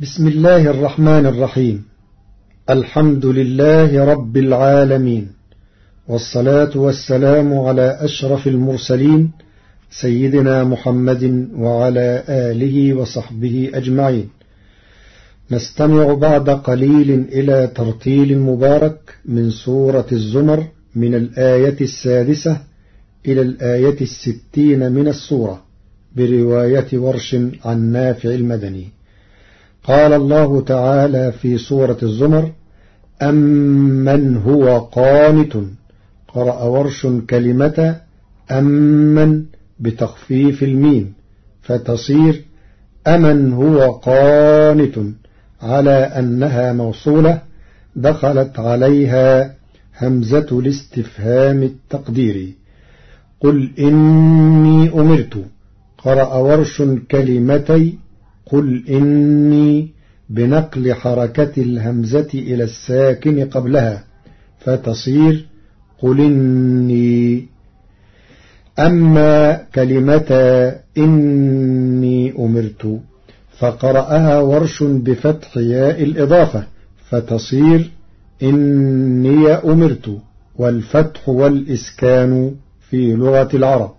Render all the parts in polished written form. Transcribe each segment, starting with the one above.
بسم الله الرحمن الرحيم. الحمد لله رب العالمين، والصلاة والسلام على أشرف المرسلين سيدنا محمد وعلى آله وصحبه أجمعين. نستمع بعد قليل إلى ترتيل مبارك من سورة الزمر من الآية 6 إلى الآية 60 من السورة برواية ورش عن نافع المدني. قال الله تعالى في سورة الزمر: أمن هو قانت. قرأ ورش كلمة أمن بتخفيف الميم فتصير أمن هو قانت، على أنها موصولة دخلت عليها همزة الاستفهام التقديري. قل إني أمرت. قرأ ورش كلمتي قل إني بنقل حركة الهمزة إلى الساكن قبلها فتصير قل إني. أما كلمة إني أمرت فقرأها ورش بفتح ياء الإضافة فتصير إني أمرت، والفتح والإسكان في لغة العرب.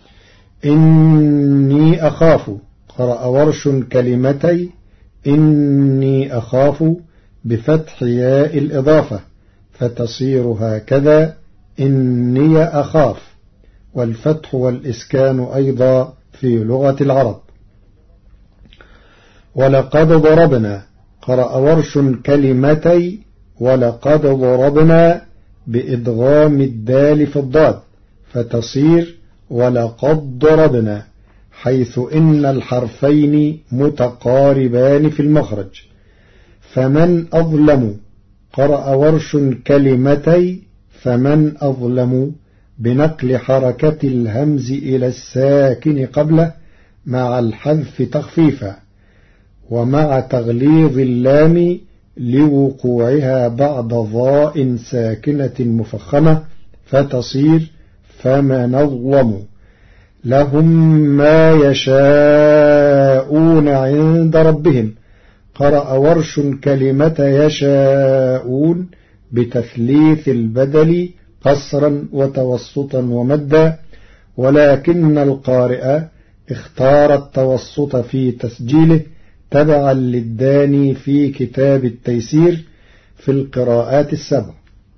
إني أخاف. قرأ ورش كلمتي إني أخاف بفتح ياء الإضافة فتصير هكذا إني أخاف، والفتح والإسكان أيضا في لغة العرب. ولقد ضربنا. قرأ ورش كلمتي ولقد ضربنا بإدغام الدال في الضاد فتصير ولقد ضربنا، حيث إن الحرفين متقاربان في المخرج. فمن أظلم. قرأ ورش كلمتي فمن أظلم بنقل حركة الهمز إلى الساكن قبله مع الحذف تخفيفا، ومع تغليظ اللام لوقوعها بعد ضاء ساكنة مفخمة فتصير فمن أظلم. لهم ما يشاءون عند ربهم. قرأ ورش كلمة يشاءون بتثليث البدل قصرا وتوسطا ومدا، ولكن القارئ اختار التوسط في تسجيله تبعا للداني في كتاب التيسير في القراءات السبع.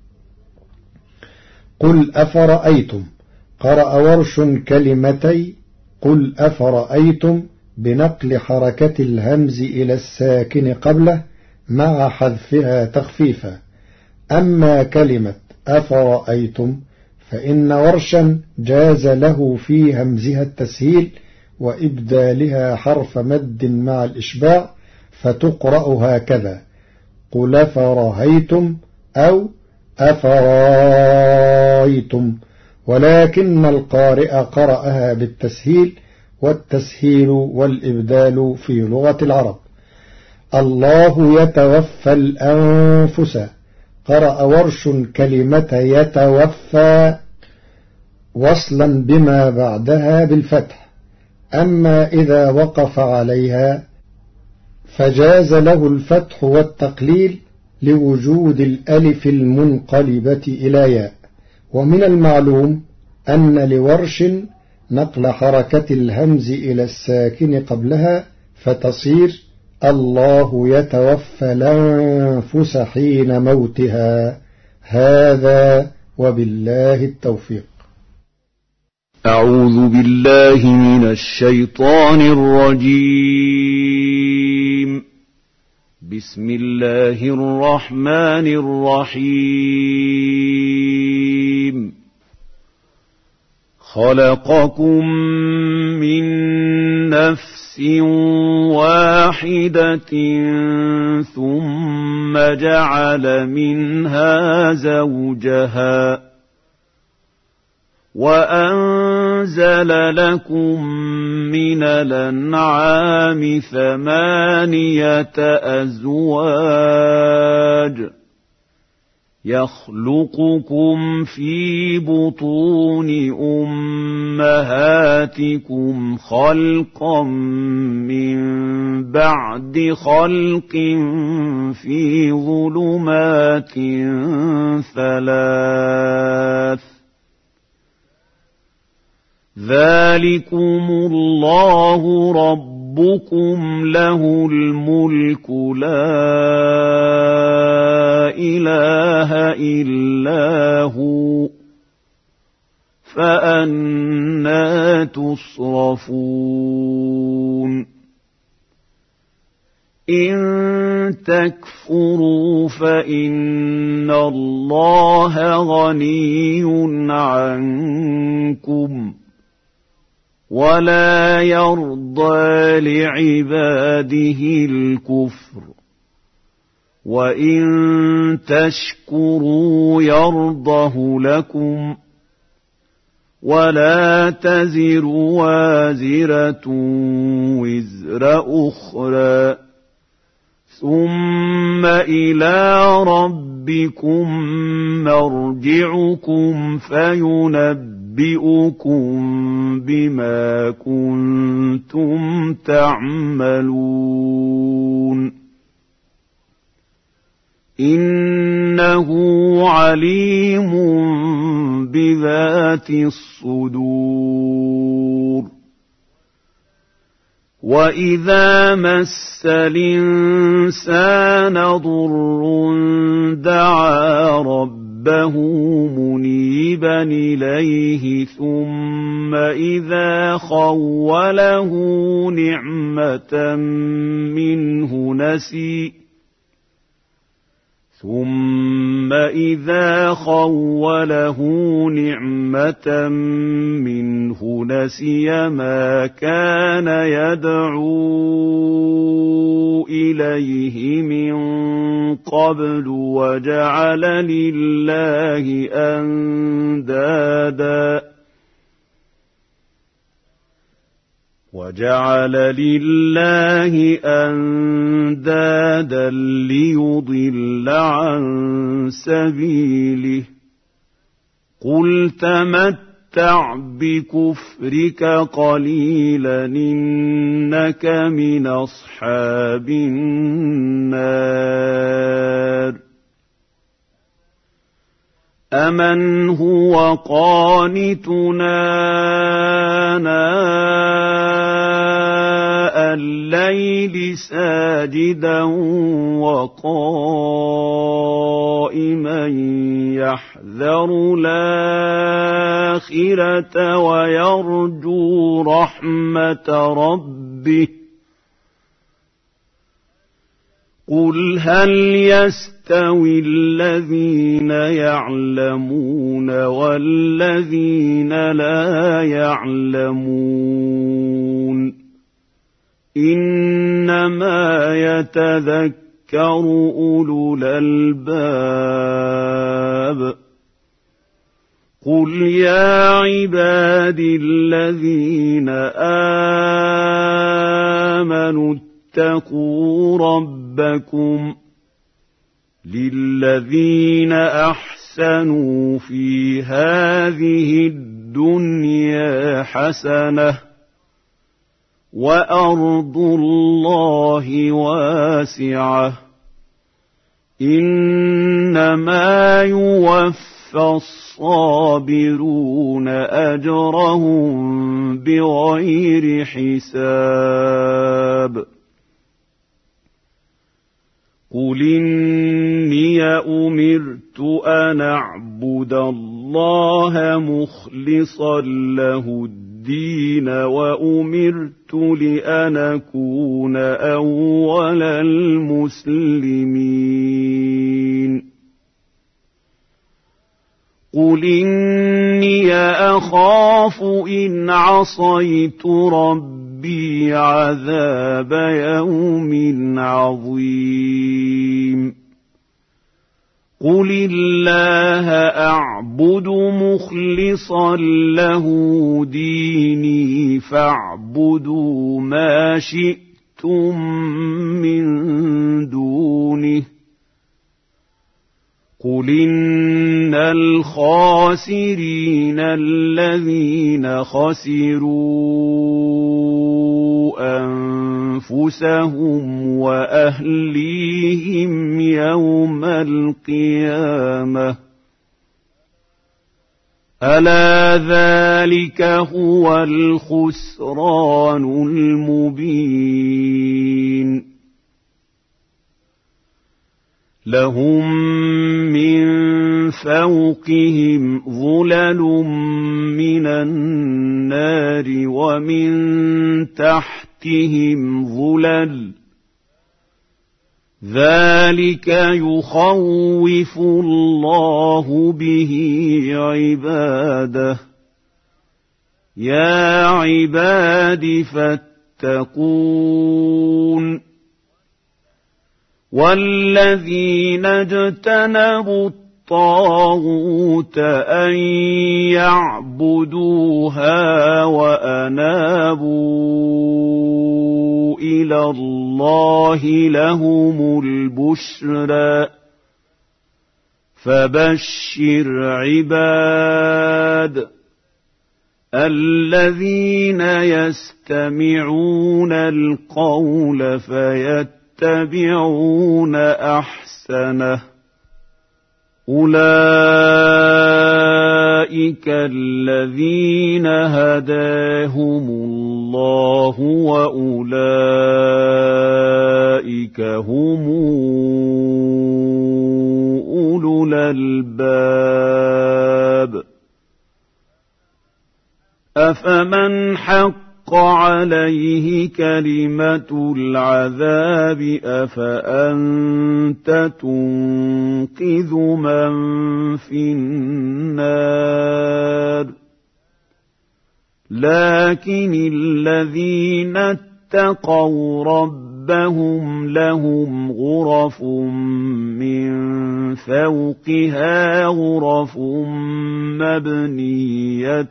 قل أفرأيتم. قرأ ورش كلمتي قل أفرأيتم بنقل حركة الهمز إلى الساكن قبله مع حذفها تخفيفا. أما كلمة أفرأيتم فإن ورشا جاز له في همزها التسهيل وإبدالها حرف مد مع الإشباع فتقرأ هكذا: قل أفرأيتم أو أفرأيتم، ولكن القارئ قرأها بالتسهيل، والتسهيل والإبدال في لغة العرب. الله يتوفى الأنفس. قرأ ورش كلمة يتوفى وصلا بما بعدها بالفتح. أما إذا وقف عليها فجاز له الفتح والتقليل لوجود الألف المنقلبة إلى ياء. ومن المعلوم أن لورش نقل حركة الهمز إلى الساكن قبلها فتصير الله يتوفى الأنفس حين موتها. هذا وبالله التوفيق. أعوذ بالله من الشيطان الرجيم. بسم الله الرحمن الرحيم. خلقكم من نفس واحدة ثم جعل منها زوجها وأنزل لكم من الأنعام 8 أزواج يخلقكم في بطون أمهاتكم خلقا من بعد خلق في ظلمات 3 ذلكم الله ربكم له الملك لا إله إلا هو فأنى تصرفون إن تكفروا فإن الله غني عنكم ولا يرضى لعباده الكفر وإن تشكروا يرضه لكم ولا تزر وازرة وزر أخرى ثم إلى ربكم مرجعكم فينبئكم بما كنتم تعملون إنه عليم بذات الصدور وإذا مس الإنسان ضر دعا ربه منيبا إليه ثم إذا خوله نعمة منه نسي ما كان يدعو إليه من قبل وجعل لله أندادا ليضل عن سبيله قل تمتع بكفرك قليلا إنك من أصحاب النار أمن هو قانتنا آناء الليل ساجدا وقائما يحذر الآخرة ويرجو رحمة ربه قل هل يستوي الذين يعلمون والذين لا يعلمون إنما يتذكر أولو الألباب قل يا عبادي الذين آمنوا اتقوا ربكم للذين أحسنوا في هذه الدنيا حسنة وأرض الله واسعة إنما يوفى الصابرون أجرهم بغير حساب قل إني أمرت أن أعبد الله مخلصا له الدين وأمرت لأن أكون أول المسلمين قل إني أخاف إن عصيت ربي عذاب يوم عظيم قل الله أعبد مخلصا له ديني فاعبدوا ما شئتم من دونه قل قل إن الخاسرين الذين خسروا أنفسهم وأهليهم يوم القيامة ألا ذلك هو الخسران المبين لهم من فوقهم ظلل من النار ومن تحتهم ظلل ذلك يخوف الله به عباده يا عباد فاتقون والذين اجتنبوا الطاغوت أن يعبدوها وأنابوا إلى الله لهم البشرى فبشر عباد الذين يستمعون القول فيتبعون أحسنه أولئك الذين هداهم الله وأولئك هم أولو الألباب أفمن حق عليه كلمة العذاب أفأنت تنقذ من في النار لكن الذين اتقوا ربهم لهم غرف من فوقها غرف مبنية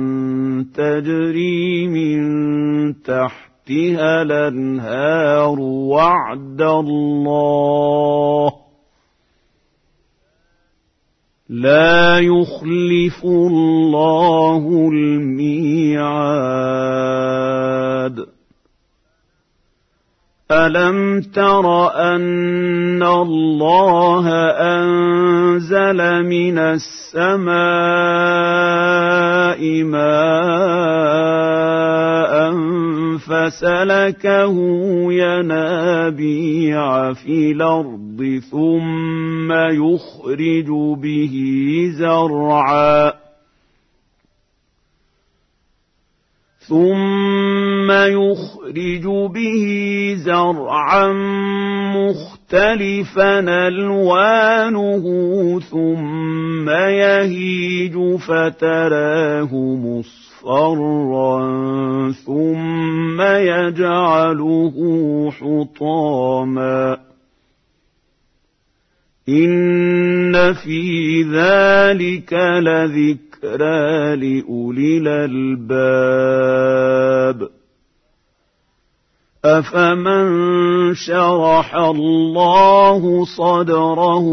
تجري من تحتها الأنهار وعد الله لا يخلف الله الميعاد ألم تر أن الله أنزل من السماء ماء فسلكه ينابيع في الأرض ثم يخرج به زرعا مختلفا ألوانه ثم يهيج فتراه مصفرا ثم يجعله حطاما إن في ذلك لذكرى لأولي الألباب أفمن شرح الله صدره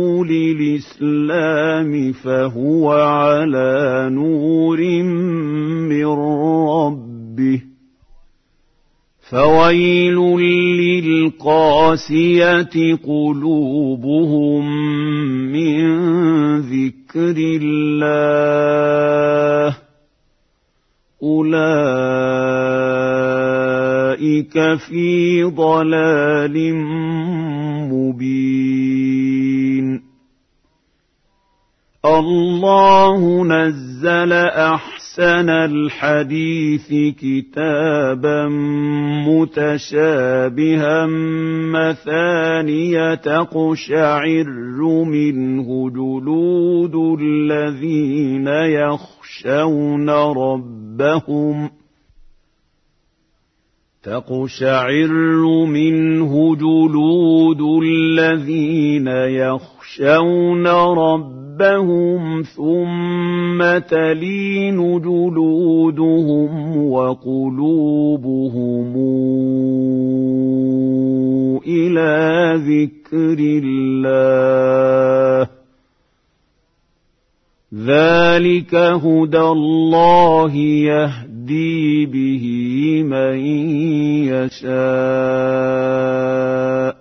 للإسلام فهو على نور من ربه فويل للقاسية قلوبهم من ذكر الله أولئك في ضلال مبين الله نزل أحسن الحديث كتابا متشابها مثانية تقشعر منه جلود الذين يخشون ربهم تقشعر منه جلود الذين يخشون ربهم ثم تلين جلودهم وقلوبهم إلى ذكر الله ذلك هدى الله يهدي به من يشاء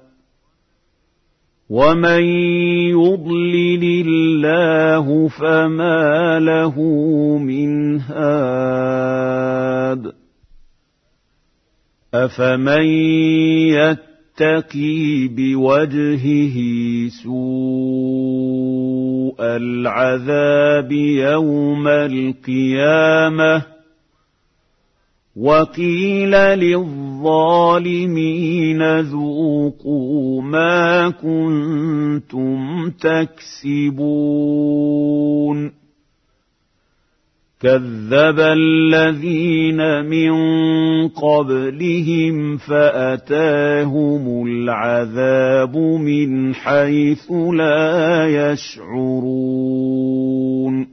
ومن يضلل الله فما له من هاد أفمن يتقي بوجهه سوء العذاب يوم القيامة وقيل للظالمين ذوقوا ما كنتم تكسبون كذب الذين من قبلهم فأتاهم العذاب من حيث لا يشعرون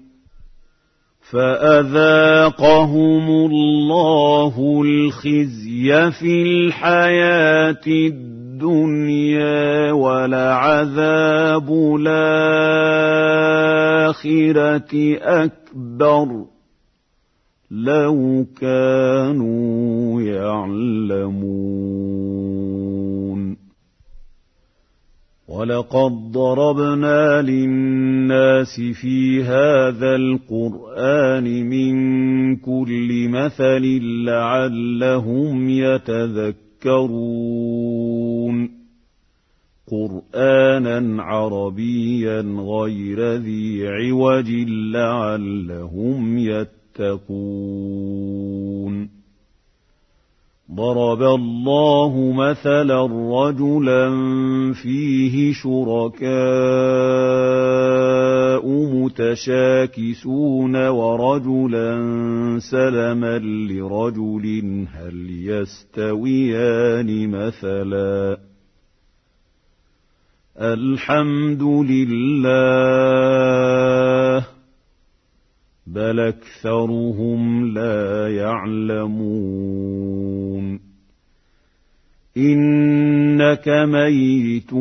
فأذاقهم الله الخزي في الحياة الدنيا ولعذاب الآخرة أكبر لو كانوا يعلمون ولقد ضربنا للناس في هذا القرآن من كل مثل لعلهم يتذكرون قرآنا عربيا غير ذي عوج لعلهم يتقون ضرب الله مثلا رجلا فيه شركاء متشاكسون ورجلا سلما لرجل هل يستويان مثلا الحمد لله بل أكثرهم لا يعلمون إنك ميت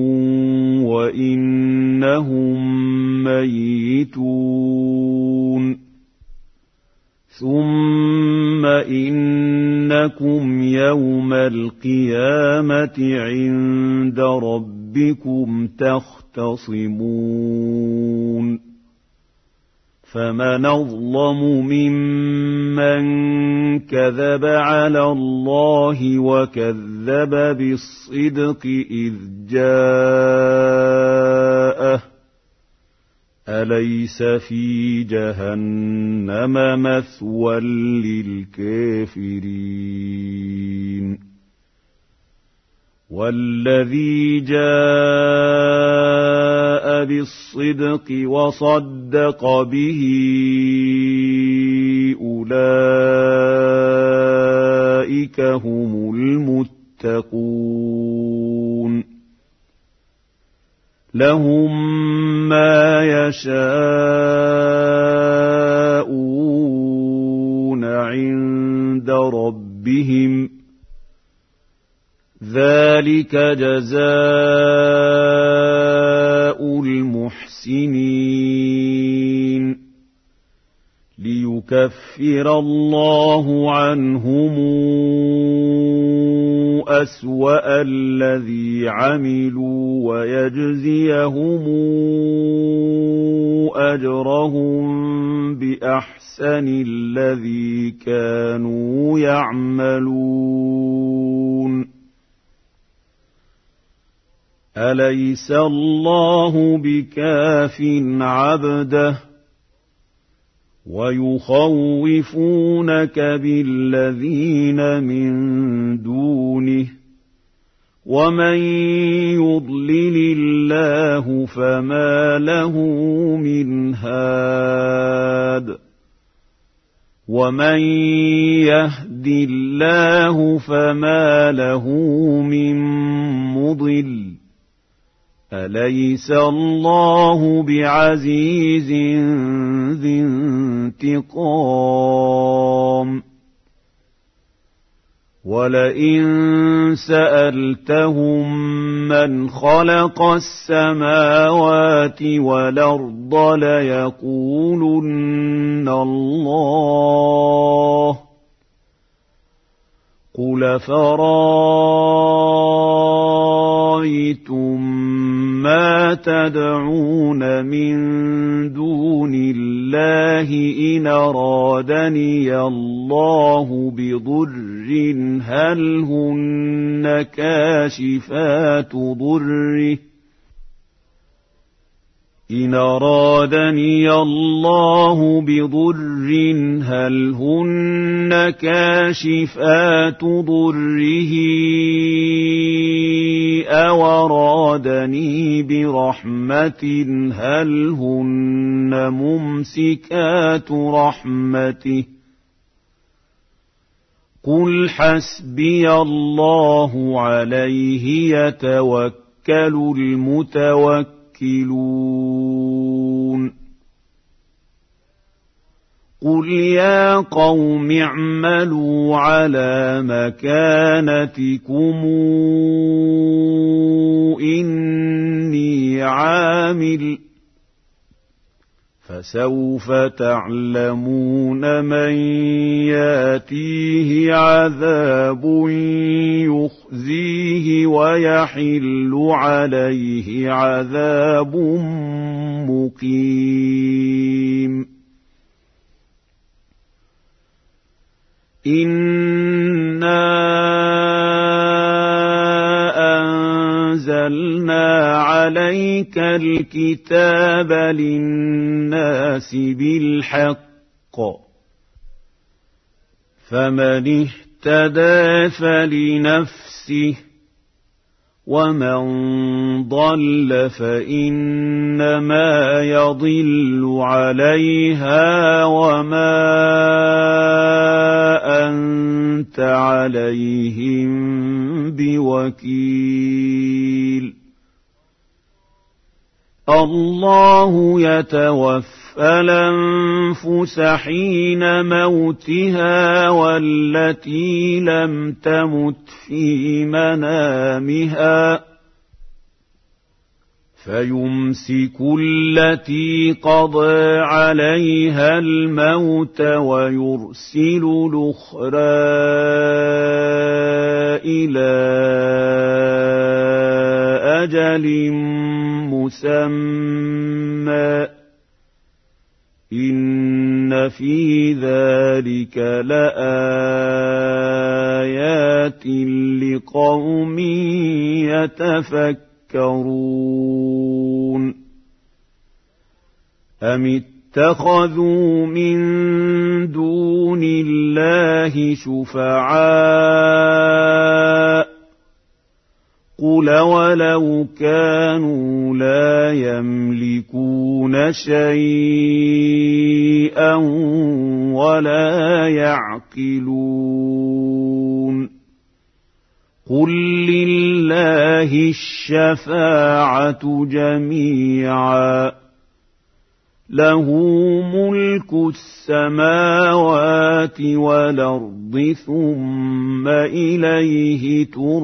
وإنهم ميتون ثم إنكم يوم القيامة عند ربكم تختصمون فمن أظلم ممن كذب على الله وكذب بالصدق إذ جاءه أليس في جهنم مثوى للكافرين والذي جاء بالصدق وصدق به أولئك هم المتقون لهم ما يشاءون عند ربهم ذلك جزاء المحسنين ليكفر الله عنهم أسوأ الذي عملوا ويجزيهم أجرهم بأحسن الذي كانوا يعملون أليس الله بكاف عبده ويخوفونك بالذين من دونه ومن يضلل الله فما له من هاد ومن يهد الله فما له من مضل أليس الله بعزيز ذي انتقام وَلَئِن سَأَلْتَهُم مَّنْ خَلَقَ السَّمَاوَاتِ وَالْأَرْضَ لَيَقُولُنَّ اللَّهُ قُلْ فَرَأَيْتُم مَّا تَدْعُونَ مِن دُونِ اللَّهِ إِنْ أَرَادَنِيَ اللَّهُ بِضُرٍّ هَلْ هُنَّ كَاشِفَاتُ ضُرِّهِ إِنْ أَرَادَنِيَ اللَّهُ بِضُرٍّ هَلْ هُنَّ كَاشِفَاتُ ضُرِّهِ أَوْ أَرَادَنِي بِرَحْمَةٍ هَلْ هُنَّ مُمْسِكَاتُ رَحْمَتِهِ قُلْ حَسْبِيَ اللَّهُ عَلَيْهِ يَتَوَكَّلُ الْمُتَوَكِّلُونَ قُلْ يَا قَوْمِ اعْمَلُوا عَلَى مَكَانَتِكُمْ إِنِّي عَامِلٌ فَسَوْفَ تَعْلَمُونَ مَن يَأْتِيهِ عَذَابٌ يُخْزِيهِ وَيَحِلُّ عَلَيْهِ عَذَابٌ مُّقِيمٌ إِنَّا أَنزَلْنَا عَلَيْكَ الْكِتَابَ لِلنَّاسِ بِالْحَقِّ فَمَنِ اهْتَدَىٰ فَلِنَفْسِهِ وَمَن ضَلَّ فَإِنَّمَا يَضِلُّ عَلَيْهَا وَمَا أَنتَ عَلَيْهِم بِوَكِيلٍ اللَّهُ يَتَوَفَّى الْأَنفُسَ حِينَ مَوْتِهَا وَالَّتِي لَمْ تَمُتْ فِي مَنَامِهَا فَيُمْسِكُ الَّتِي قَضَىٰ عَلَيْهَا الْمَوْتَ وَيُرْسِلُ الْأُخْرَىٰ إِلَىٰ أَجَلٍ مُّسَمًّى إِنَّ فِي ذَلِكَ لَآيَاتٍ لِقَوْمٍ يَتَفَكَّرُونَ أَمِ اتَّخَذُوا مِن دُونِ اللَّهِ شُفَعَاءَ قُلْ وَلَوْ كَانُوا لَا يَمْلِكُونَ شَيْئًا وَلَا يَعْقِلُونَ قُل لِّلَّهِ الشَّفَاعَةُ جَمِيعًا لَّهُ مُلْكُ السَّمَاوَاتِ وَالْأَرْضِ ثُمَّ إِلَيْهِ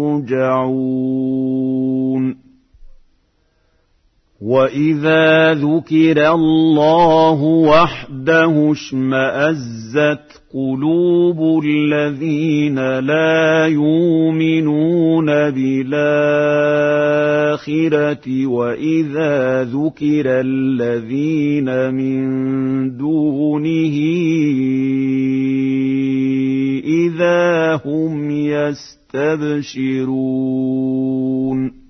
تُرْجَعُونَ وَإِذَا ذُكِرَ اللَّهُ وَحْدَهُ اشْمَأَزَّتْ قُلُوبُ الَّذِينَ لَا يُؤْمِنُونَ بِالْآخِرَةِ وَإِذَا ذُكِرَ الَّذِينَ مِن دُونِهِ إِذَا هُمْ يَسْتَبْشِرُونَ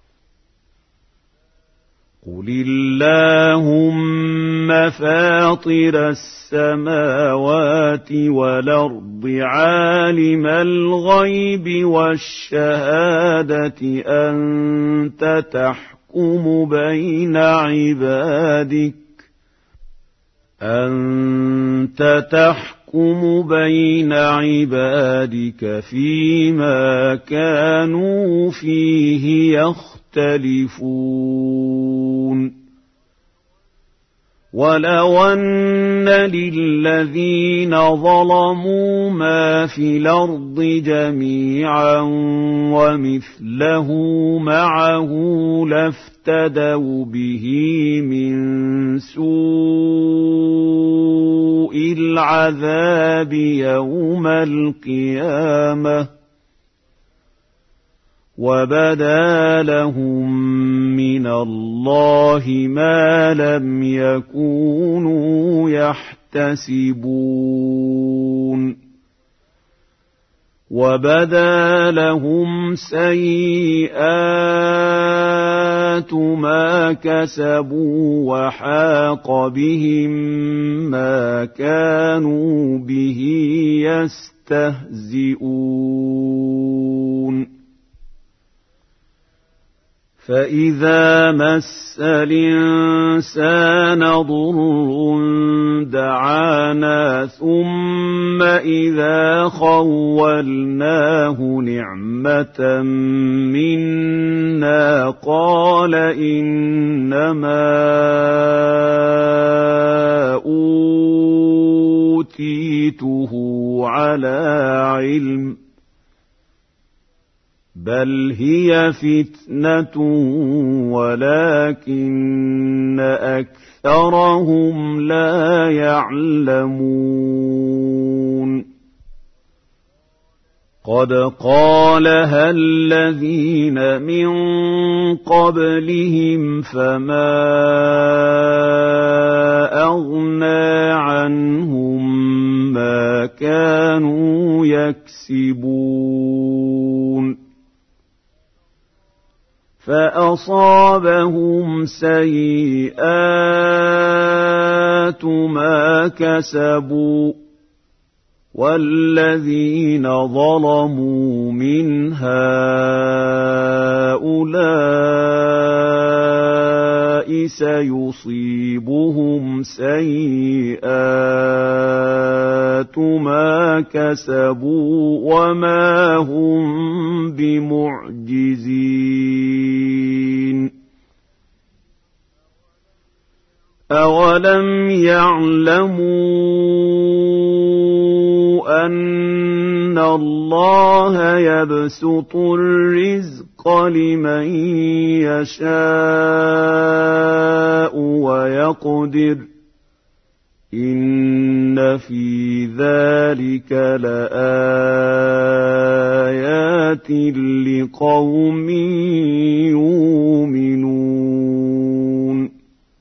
قُلِ اللَّهُمَّ فَاطِرَ السَّمَاوَاتِ وَالْأَرْضِ عَالِمَ الْغَيْبِ وَالشَّهَادَةِ أَنتَ تَحْكُمُ بَيْنَ عِبَادِكَ فِيمَا كَانُوا فِيهِ يَخْتَلِفُونَ ولو أن للذين ظلموا ما في الأرض جميعا ومثله معه لافتدوا به من سوء العذاب يوم القيامة وبدا لهم من الله ما لم يكونوا يحتسبون وبدا لهم سيئات ما كسبوا وحاق بهم ما كانوا به يستهزئون فإذا مس الإنسان ضر دعانا ثم إذا خولناه نعمة منا قال إنما أوتيته على علم بل هي فتنة ولكن أكثرهم لا يعلمون قد قالها الذين من قبلهم فما أغنى عنهم ما كانوا يكسبون فأصابهم سيئات ما كسبوا والذين ظلموا من هؤلاء سيصيبهم سيئات ما كسبوا وما هم بمعجزين أولم يعلموا أن الله يبسط الرزق لمن يشاء ويقدر إن في ذلك لآيات لقوم يؤمنون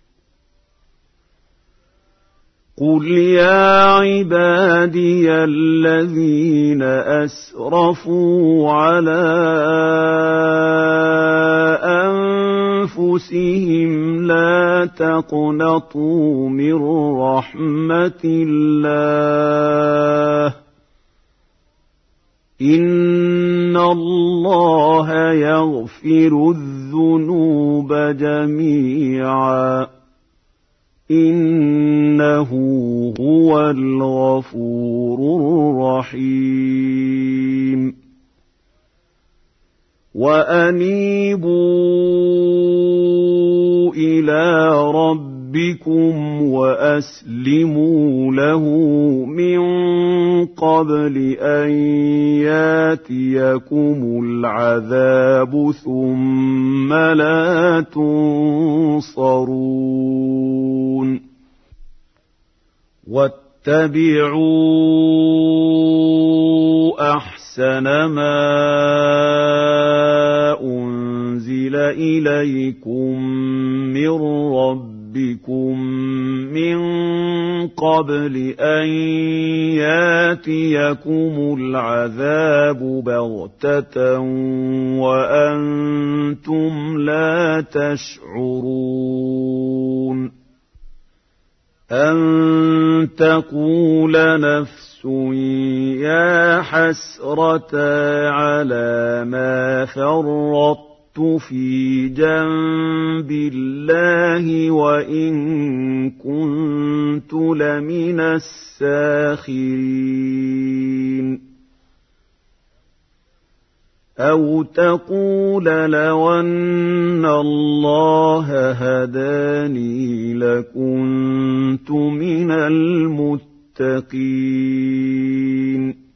قل يا عبادي الذين أسرفوا على أنفسهم لا تقنطوا من رحمة الله إن الله يغفر الذنوب جميعا إنه هو الغفور الرحيم وأنيبوا إلى ربكم وأسلموا له من قبل أن ياتيكم العذاب ثم لا تنصرون واتبعوا أحسن ما أنزل إليكم من ربكم من قبل أن ياتيكم العذاب بغتة وأنتم لا تشعرون أن تقول نفس يا حسرة على ما فرطت في جنب الله وإن كنت لمن الساخرين أو تقول لو أن الله هداني لكنت من المتقين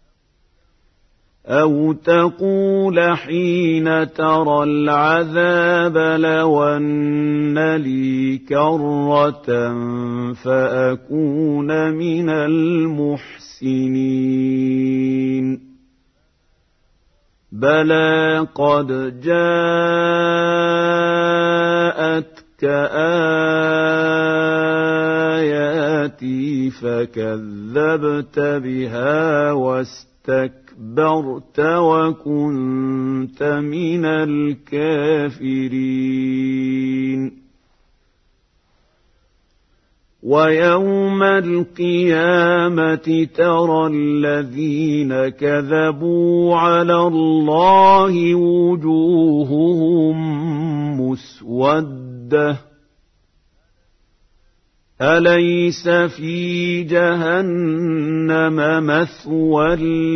أو تقول حين ترى العذاب لو أن لي كرة فأكون من المحسنين بلى قد جاءتك آياتي فكذبت بها واستكبرت وكنت من الكافرين ويوم القيامة ترى الذين كذبوا على الله وجوههم مسودة أليس في جهنم مثوى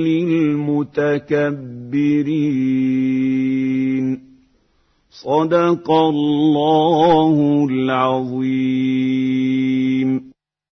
للمتكبرين صدق الله العظيم